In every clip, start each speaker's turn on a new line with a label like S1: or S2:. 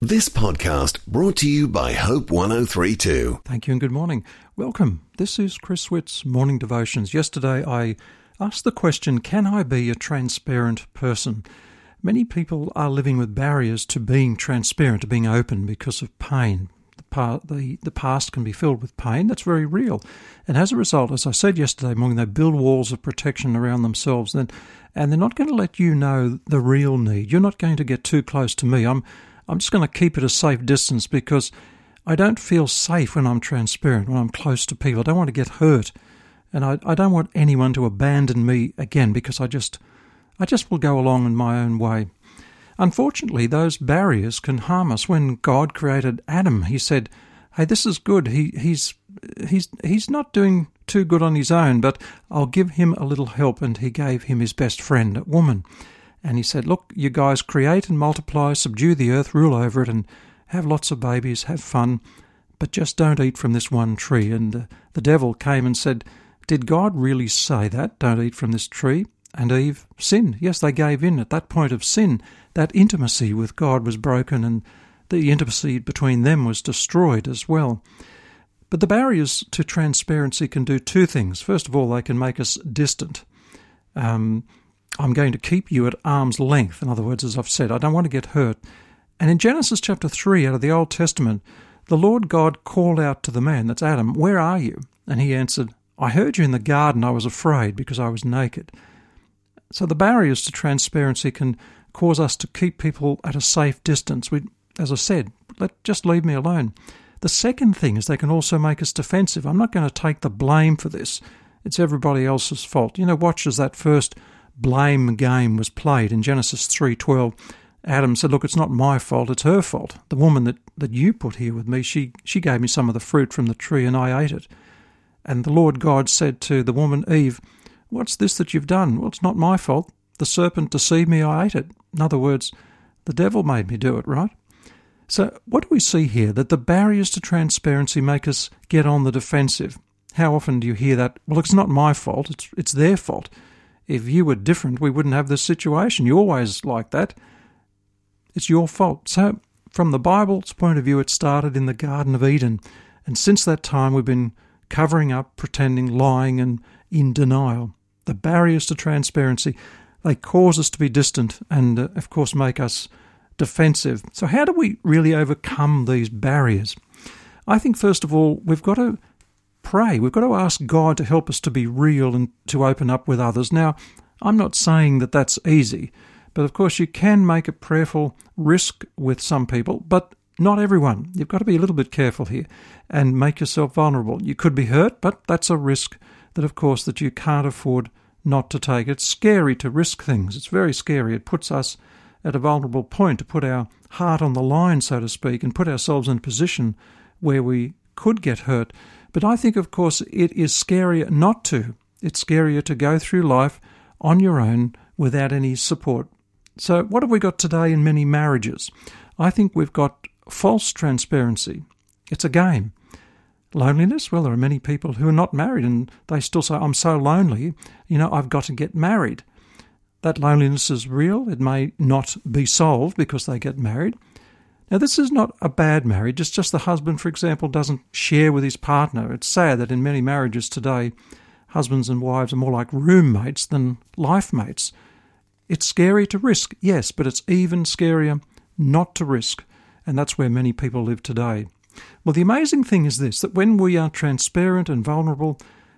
S1: This podcast brought to you by Hope 1032.
S2: Thank you and good morning. Welcome. This is Chris Witt's Morning Devotions. Yesterday I asked the question, can I be a transparent person? Many people are living with barriers to being transparent, to being open because of pain. The past can be filled with pain. That's very real. And as a result, as I said yesterday morning, they build walls of protection around themselves and they're not going to let you know the real need. You're not going to get too close to me. I'm just going to keep it a safe distance because I don't feel safe when I'm transparent, when I'm close to people. I don't want to get hurt. And I don't want anyone to abandon me again because I just will go along in my own way. Unfortunately, those barriers can harm us. When God created Adam, he said, hey, this is good. He's not doing too good on his own, but I'll give him a little help. And he gave him his best friend, a woman. And he said, look, you guys create and multiply, subdue the earth, rule over it, and have lots of babies, have fun, but just don't eat from this one tree. And the devil came and said, did God really say that? Don't eat from this tree? And Eve sinned. Yes, they gave in. At that point of sin, that intimacy with God was broken and the intimacy between them was destroyed as well. But the barriers to transparency can do two things. First of all, they can make us distant. I'm going to keep you at arm's length. In other words, as I've said, I don't want to get hurt. And in Genesis chapter 3 out of the Old Testament, the Lord God called out to the man, that's Adam, where are you? And he answered, I heard you in the garden. I was afraid because I was naked. So the barriers to transparency can cause us to keep people at a safe distance. As I said, just leave me alone. The second thing is they can also make us defensive. I'm not going to take the blame for this. It's everybody else's fault. Watch as that first blame game was played in Genesis 3:12. Adam said, look, it's not my fault, it's her fault. The woman that you put here with me, she gave me some of the fruit from the tree and I ate it. And the Lord God said to the woman, Eve, what's this that you've done? Well, it's not my fault. The serpent deceived me, I ate it. In other words, the devil made me do it, right? So what do we see here? That the barriers to transparency make us get on the defensive. How often do you hear that? Well, it's not my fault, it's their fault. If you were different, we wouldn't have this situation. You're always like that. It's your fault. So, from the Bible's point of view, it started in the Garden of Eden. And since that time, we've been covering up, pretending, lying, and in denial. The barriers to transparency, they cause us to be distant and, of course, make us defensive. So how do we really overcome these barriers? I think, first of all, we've got to pray. We've got to ask God to help us to be real and to open up with others. Now, I'm not saying that that's easy, but of course you can make a prayerful risk with some people, but not everyone. You've got to be a little bit careful here and make yourself vulnerable. You could be hurt, but that's a risk that, of course, that you can't afford not to take. It's scary to risk things. It's very scary. It puts us at a vulnerable point to put our heart on the line, so to speak, and put ourselves in a position where we could get hurt. But I think, of course, it is scarier not to. It's scarier to go through life on your own without any support. So what have we got today in many marriages? I think we've got false transparency. It's a game. Loneliness? Well, there are many people who are not married and they still say, I'm so lonely, I've got to get married. That loneliness is real. It may not be solved because they get married. Now, this is not a bad marriage. It's just the husband, for example, doesn't share with his partner. It's sad that in many marriages today, husbands and wives are more like roommates than life mates. It's scary to risk, yes, but it's even scarier not to risk. And that's where many people live today. Well, the amazing thing is this, that when we are transparent and vulnerable,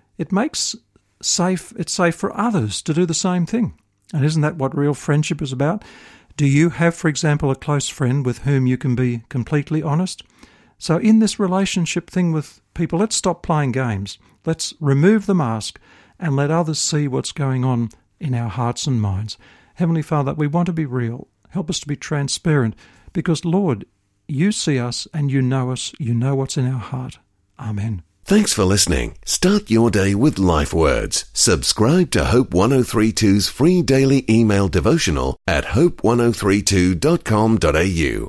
S2: it's safe for others to do the same thing. And isn't that what real friendship is about? Do you have, for example, a close friend with whom you can be completely honest? So in this relationship thing with people, let's stop playing games. Let's remove the mask and let others see what's going on in our hearts and minds. Heavenly Father, we want to be real. Help us to be transparent because, Lord, you see us and you know us. You know what's in our heart. Amen.
S1: Thanks for listening. Start your day with Life Words. Subscribe to Hope 1032's free daily email devotional at hope1032.com.au.